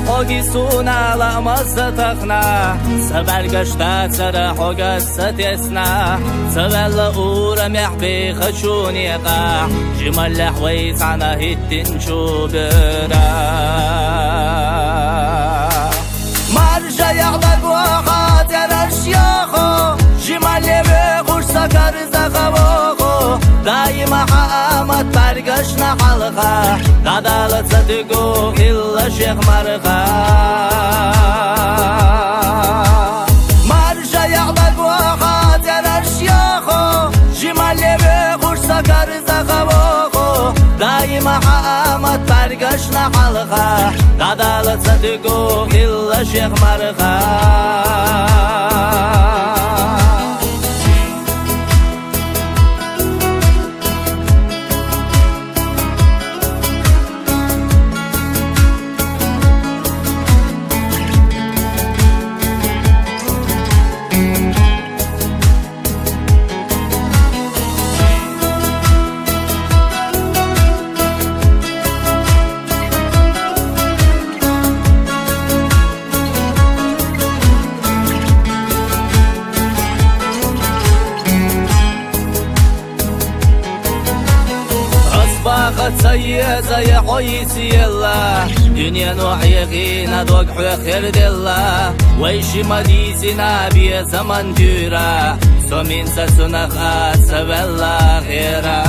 حاجی سونا لاماز تخنا سبرگشت سر حاجه ستسنا سبل اورم يحبي خشوني قا جمال حويس عنا هيتن شو برا مرجع يعبد وقات يرشياخو جمال بغوش سكر زخبوخو دايما حامت برگشنا حلقه قدالت صدقو إلا شيخ مرقه مرجع يعبد وقات يرشياخو جمال بغوش سكر زخبوخو دايما حامت برگشنا حلقه قدالت صدقو إلا شيخ مرقه باقت سيئة يا حويسي الله دنيا نوعيقين دوق حوخير دلا ويشي مديسنا بي زمن دورا سومين سسنخ سبلا غيرا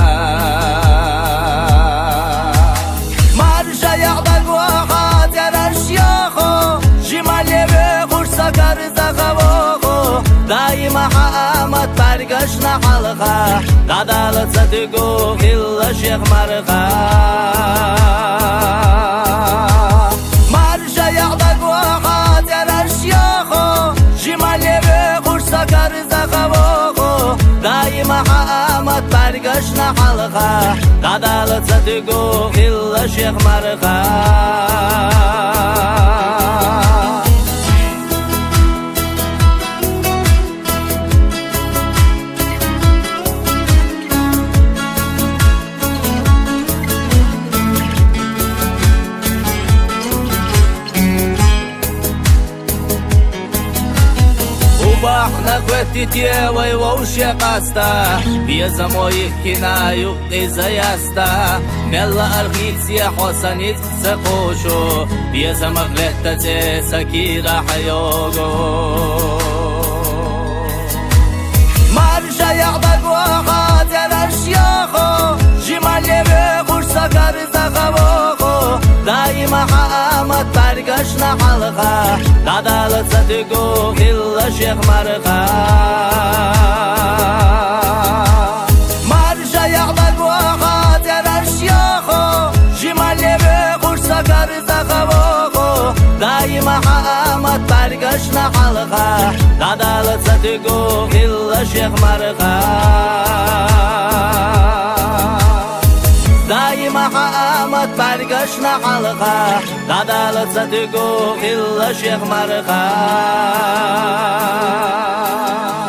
مرجع يعبق وقات يرشياخو جمالي بغوش سكر زخبوخو دايما حامت برگشنا حلقه قدالت صدقو إلا شيخ مرقه مرجع يعبق وقات يرشياخو جمالي بغوش سكر زخبوخو دايما حامت برگشنا حلقه قدالت صدقو إلا شيخ مرقه احنا قوتي تيوي ووشي قاستا بيزا مويك كنا يبقي زياستا ملا ارغيت يا حسنيت سقوشو بيزا مغلطة سكيرا حيوغو مرجع يعبق وقات يرشياخو جمالي بغوش سكر زخبوخو دايما حامت برگشنا حلقه قدالت صدقو إلا شيخ مرقه مرجع يعبق وقات يرشياخو جمالي بغوش سكر زخبوخو دايما حامت برگشنا حلقه قدالت صدقو إلا شيخ مرقه دايما حامت برگشنا حلقه قدالت صدقو إلا شيخ مرقه